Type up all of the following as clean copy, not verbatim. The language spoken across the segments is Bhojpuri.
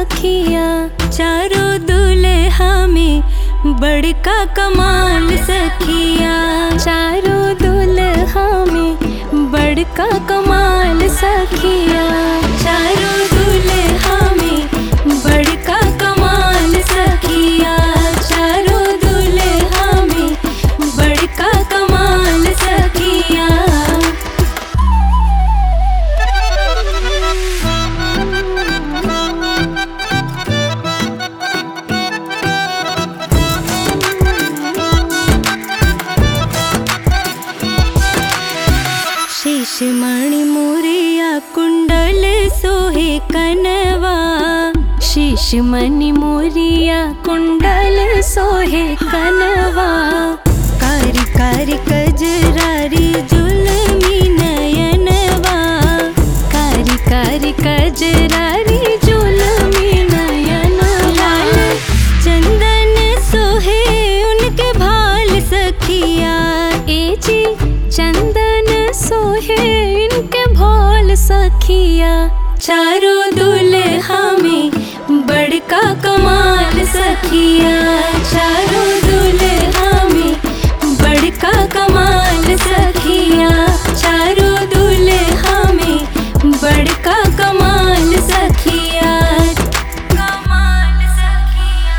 सखिया। चारों दुल्हा में बड़का कमाल सखिया। चारों दुल्हा में बड़का कमाल सखिया। चारों दुल्हा में बड़का कमाल सखिया। चारों दुल्हा में बड़का कमाल सखिया। शीश मणि मोरिया कुंडल सोहे कनवा। शीश मणि मोरिया कुंडल सोहे कनवा। कारी कारी कजरारी जुलमी नयनवा। कारी कारी कजरारी जुलमी नयनवा। चंदन सोहे उनके भाल सखिया। ए जी चंदन सोहे इनके भाल सखिया। चारों दुल्हा में बड़का कमाल सखिया। चारों दुल्हा में बड़का कमाल सखिया। चारों दुल्हा में बड़का कमाल सखिया। कमाल सखिया।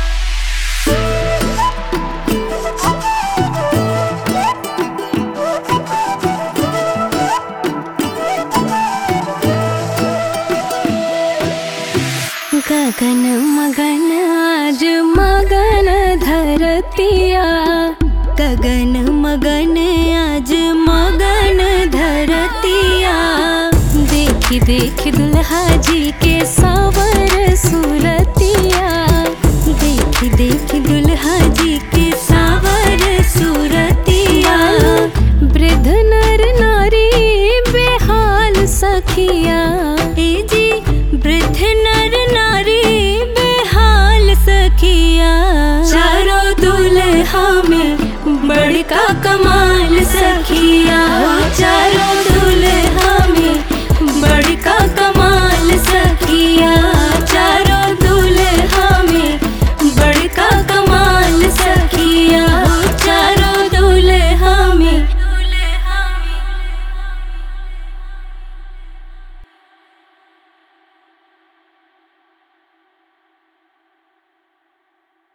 गगन मगन आज मगन धरतिया। गगन मगन आज मगन धरतिया। देखी देखी दुल्हा जी के सावर सूरतिया। देखी देखी दुल्हा जी के सावर सूरतिया। वृद्ध नर नारी बेहाल सखिया। ए जी वृद्ध नर नारी बेहाल सखिया। चारों दुल्हा में बड़का कमाल सखिया।